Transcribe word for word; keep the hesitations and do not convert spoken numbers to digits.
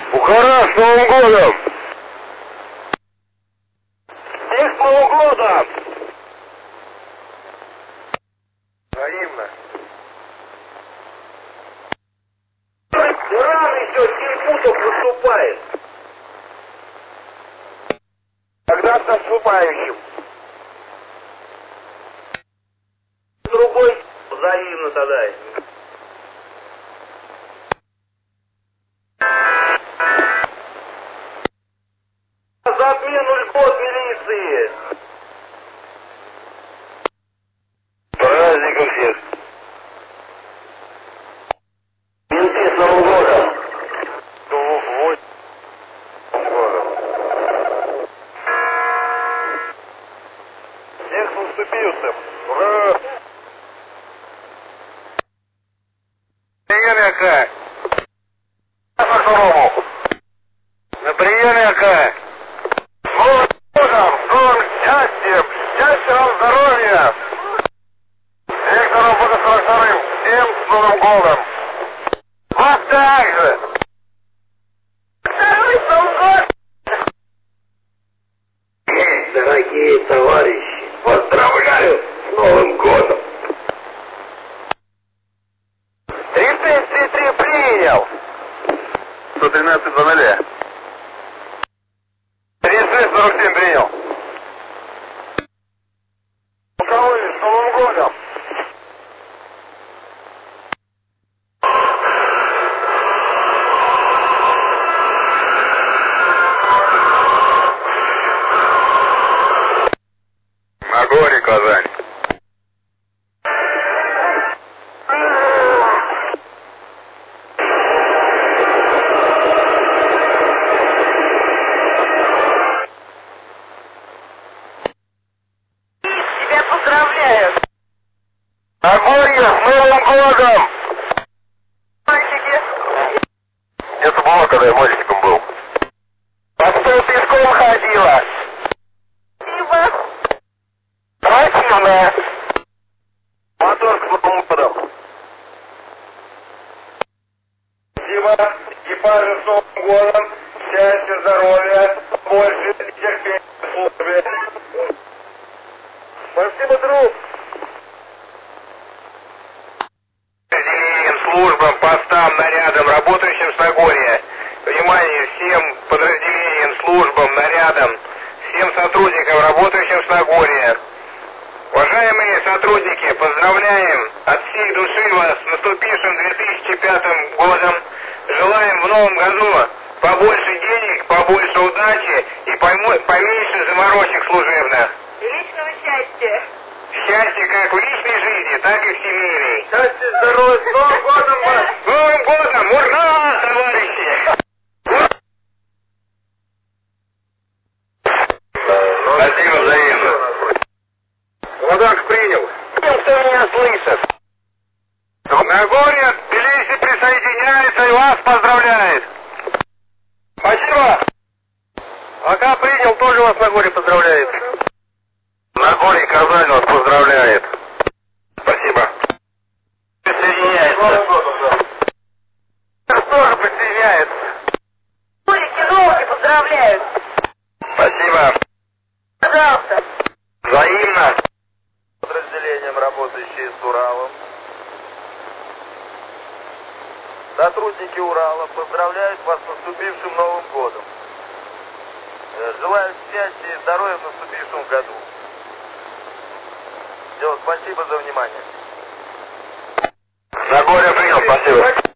Бухара, с Новым годом! Всех с Новым годом! Взаимно. Рано еще, семь путов наступает. Когда с наступающим? Другой взаимно тогда. За отмену льгот милиции. Праздником всех. Менты с Новым годом. Ну, вот. С Новым годом. Всех с наступившим. Ура! Прием, АК. На приеме, АК. С Новым годом, с новым счастьем, счастья вам, здоровья. Всех на работу сорок вторым. Всем с Новым годом. Вас также. Второй Новый год. Дорогие товарищи, поздравляю с Новым годом. тридцать три три принял. сто тринадцать два нуля. тридцать шесть сорок семь принял. У кого есть с Новым годом? На горе, Казань. Тебя поздравляю. Нагорье, с Новым годом! Мальчики. Это было, когда я мальчиком был. А что пешком ходила? Спасибо. Противно. Мотор с Новым годом. Спасибо. Экипажи с Новым годом. Счастья, здоровья, больше терпения в службе. Спасибо, друг. Подразделениям, службам, постам, нарядам, работающим с Нагорья. Внимание всем подразделениям, службам, нарядам, всем сотрудникам, работающим с Нагорья. Уважаемые сотрудники, поздравляем от всей души вас с наступившим две тысячи пятым годом. Желаем в новом году побольше денег, побольше удачи и поменьше заморочек служебных. И личного счастья. Счастье как в личной жизни, так и в семейной. Счастья, здоровья, с Новым годом вас! С Новым годом! Ура, товарищи! Спасибо взаимно. Ладанг принял. Тем, кто меня слышит. Нагорье, Тбилиси присоединяется и вас поздравляет. Спасибо. Пока принял, тоже вас Нагорье поздравляет. Нагорье, Казань вас поздравляет. Спасибо. Присоединяется. Тоже присоединяется. Нагорье, Новые поздравляют. Спасибо. Пожалуйста. Взаимно. Подразделением, работающие с Уралом. Сотрудники Урала поздравляют вас с наступившим Новым годом. Желаю счастья и здоровья в наступившем году. Все, спасибо за внимание. Нагорье принял, спасибо.